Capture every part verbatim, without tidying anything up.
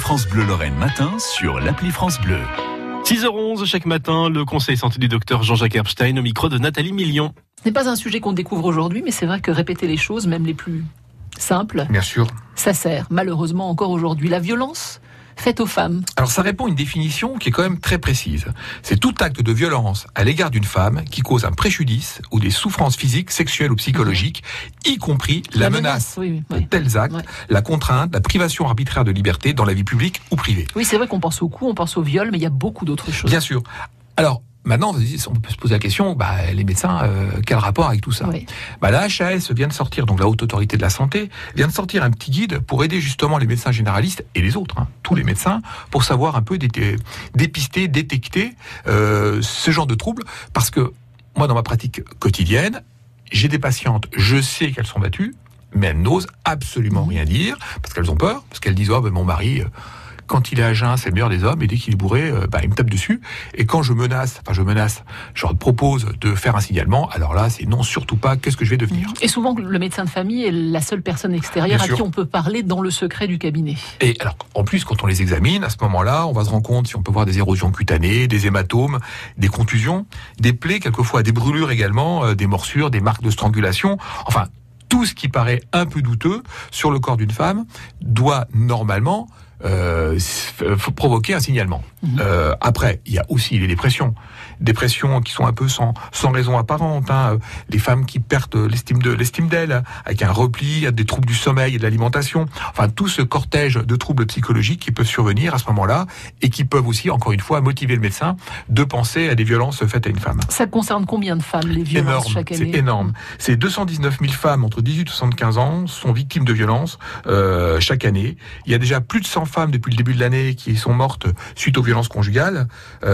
France Bleu Lorraine matin sur l'appli France Bleu. six heures onze chaque matin, le conseil santé du docteur Jean-Jacques Herbstein au micro de Nathalie Million. Ce n'est pas un sujet qu'on découvre aujourd'hui, mais c'est vrai que répéter les choses, même les plus simples, bien sûr, ça sert malheureusement encore aujourd'hui. La violence faite aux femmes. Alors ça répond à une définition qui est quand même très précise. C'est tout acte de violence à l'égard d'une femme qui cause un préjudice ou des souffrances physiques, sexuelles ou psychologiques, mmh. y compris la, la menace, menace oui, oui, de oui. tels actes, oui. la contrainte, la privation arbitraire de liberté dans la vie publique ou privée. Oui, c'est vrai qu'on pense au coup, on pense au viol, mais il y a beaucoup d'autres choses. Bien sûr. Alors, maintenant, on peut se poser la question, bah, les médecins, euh, quel rapport avec tout ça ? Oui. Bah, la H A S vient de sortir, donc la Haute Autorité de la Santé, vient de sortir un petit guide pour aider justement les médecins généralistes et les autres, hein, tous les médecins, pour savoir un peu dé- dépister, détecter euh, ce genre de troubles. Parce que moi, dans ma pratique quotidienne, j'ai des patientes, je sais qu'elles sont battues, mais elles n'osent absolument rien dire, parce qu'elles ont peur, parce qu'elles disent « Oh, ben mon mari... Euh, quand il est à jeun, c'est le meilleur des hommes, et dès qu'il est bourré, euh, bah, il me tape dessus. Et quand je menace, enfin je menace, je leur propose de faire un signalement, alors là, c'est non, surtout pas, qu'est-ce que je vais devenir ? Et souvent, le médecin de famille est la seule personne extérieure Bien à sûr. qui on peut parler dans le secret du cabinet. Et alors, en plus, quand on les examine, à ce moment-là, on va se rendre compte si on peut voir des érosions cutanées, des hématomes, des contusions, des plaies, quelquefois des brûlures également, euh, des morsures, des marques de strangulation, enfin, tout ce qui paraît un peu douteux sur le corps d'une femme doit normalement Euh, faut provoquer un signalement. Mmh. Euh, après, il y a aussi les dépressions, dépressions qui sont un peu sans sans raison apparente. Hein. Les femmes qui perdent l'estime de l'estime d'elles, avec un repli, des troubles du sommeil et de l'alimentation. Enfin, tout ce cortège de troubles psychologiques qui peuvent survenir à ce moment-là et qui peuvent aussi, encore une fois, motiver le médecin de penser à des violences faites à une femme. Ça concerne combien de femmes, les violences énorme, chaque année ? C'est énorme. C'est deux cent dix-neuf mille femmes entre dix-huit et soixante-quinze ans sont victimes de violences euh, chaque année. Il y a déjà plus de cent femmes depuis le début de l'année qui sont mortes suite aux violences conjugales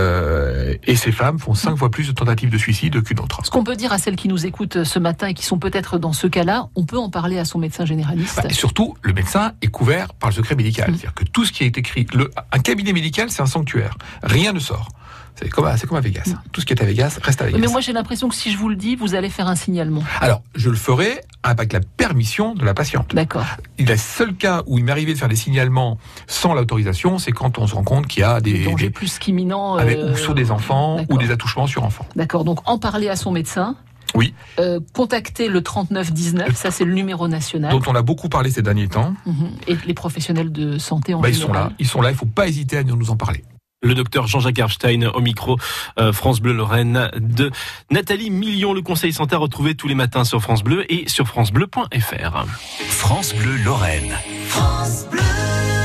euh, et ces femmes font cinq fois plus de tentatives de suicide qu'une autre. Ce qu'on peut dire à celles qui nous écoutent ce matin et qui sont peut-être dans ce cas-là, on peut en parler à son médecin généraliste. Bah, et surtout, le médecin est couvert par le secret médical. Mmh. C'est-à-dire que tout ce qui est écrit, le, un cabinet médical, c'est un sanctuaire. Rien ne sort. C'est comme, à, c'est comme à Vegas. Mmh. Tout ce qui est à Vegas reste à Vegas. Mais moi, j'ai l'impression que si je vous le dis, vous allez faire un signalement. Alors, je le ferai avec la permission de la patiente. D'accord. Le seul cas où il m'est arrivé de faire des signalements sans l'autorisation, c'est quand on se rend compte qu'il y a des... des dangers des, plus qu'imminents. Avec, euh, ou sur des enfants, d'accord. ou des attouchements sur enfants. D'accord, donc en parler à son médecin. Oui. Euh, contacter le trente-neuf dix-neuf, ça c'est le numéro national. Dont on a beaucoup parlé ces derniers temps. Mmh. Et les professionnels de santé en bah, général. Ils sont là, ils sont là, il ne faut pas hésiter à venir nous en parler. Le docteur Jean-Jacques Herbstein au micro euh, France Bleu Lorraine de Nathalie Million. Le conseil santé à retrouver tous les matins sur France Bleu et sur francebleu point f r. France Bleu Lorraine. France Bleu.